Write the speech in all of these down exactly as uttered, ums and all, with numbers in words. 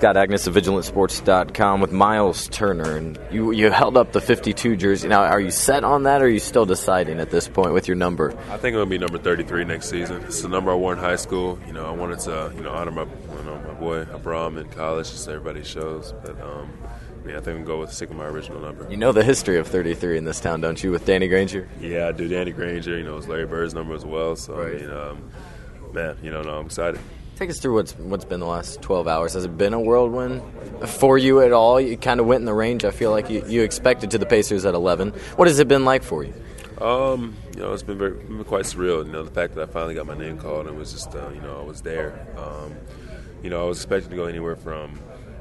Scott Agnes of Vigilant Sports dot com with Miles Turner, and you you held up the fifty-two jersey. Now, are you set on that, or are you still deciding at this point with your number? I think it'll be number thirty-three next season. It's the number I wore in high school. You know, I wanted to you know honor my you know, my boy Abram in college, just so everybody shows. But um, yeah, I think I'm going to go with sticking my original number. You know the history of thirty-three in this town, don't you, with Danny Granger? Yeah, I do. Danny Granger. You know, it's Larry Bird's number as well. So right. I mean, um, man, you know, no, I'm excited. Take us through what's what's been the last twelve hours. Has it been a whirlwind for you at all? You kind of went in the range. I feel like you, you expected to the Pacers at eleven. What has it been like for you? Um, you know, it's been very, been quite surreal. You know, the fact that I finally got my name called, and it was just, uh, you know, I was there. Um, you know, I was expecting to go anywhere from.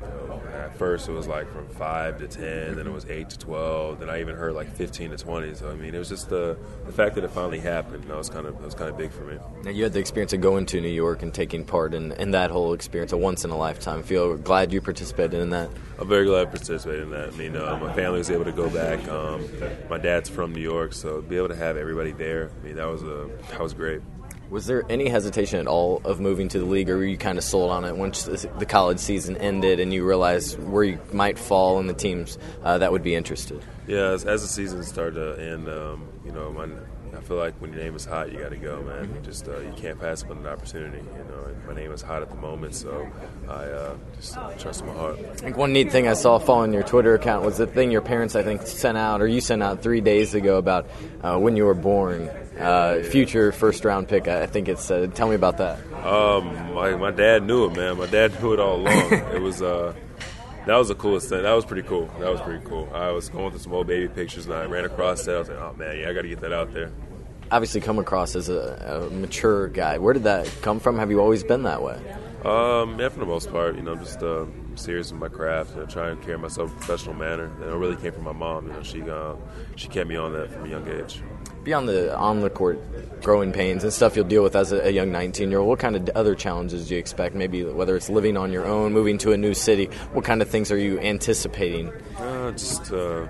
At first, it was like from five to ten, then it was eight to twelve, then I even heard like fifteen to twenty. So I mean, it was just the the fact that it finally happened. That was kind of that was kind of big for me. Now, you had the experience of going to New York and taking part in, in that whole experience, a once in a lifetime. Feel glad you participated in that. I'm very glad I participated in that. I mean, uh, my family was able to go back. Um, my dad's from New York, so to be able to have everybody there, I mean, that was a that was great. Was there any hesitation at all of moving to the league, or were you kind of sold on it once the college season ended and you realized where you might fall in the teams uh, that would be interested? Yeah, as, as the season started to end, um, you know, my, I feel like when your name is hot, you got to go, man. Mm-hmm. You just uh, you can't pass up on an opportunity. You know, and my name is hot at the moment, so I uh, just uh, trust my heart. I think one neat thing I saw following your Twitter account was the thing your parents, I think, sent out, or you sent out three days ago about uh, when you were born. Uh, future first round pick, I think it said. Tell me about that. Um, my my dad knew it, man. My dad knew it all along. It was uh, that was the coolest thing. That was pretty cool. That was pretty cool. I was going through some old baby pictures and I ran across that. I was like, oh man, yeah, I got to get that out there. Obviously, come across as a, a mature guy. Where did that come from? Have you always been that way? Um, yeah, for the most part, you know, I'm just uh, serious in my craft. You know, trying to carry myself in a professional manner. And it really came from my mom. You know, she uh, she kept me on that from a young age. Beyond the on-the-court growing pains and stuff you'll deal with as a, a young nineteen-year-old, what kind of other challenges do you expect? Maybe whether it's living on your own, moving to a new city, what kind of things are you anticipating? Uh, just uh,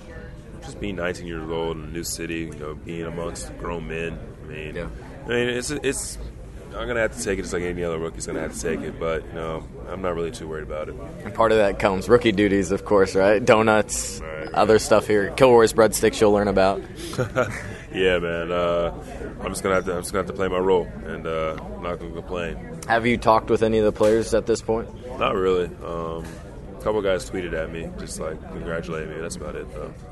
just being nineteen years old in a new city, you know, being amongst grown men. I mean, yeah. I mean, it's it's. I'm gonna have to take it just like any other rookie's gonna have to take it, but you know, I'm not really too worried about it. And part of that comes rookie duties, of course, right? Donuts, right. Other stuff here, Kilroy's breadsticks you'll learn about. Yeah, man. Uh, I'm just gonna have to. I'm just gonna have to play my role, and uh, I'm not gonna complain. Have you talked with any of the players at this point? Not really. Um, a couple guys tweeted at me, just like congratulating me. That's about it, though.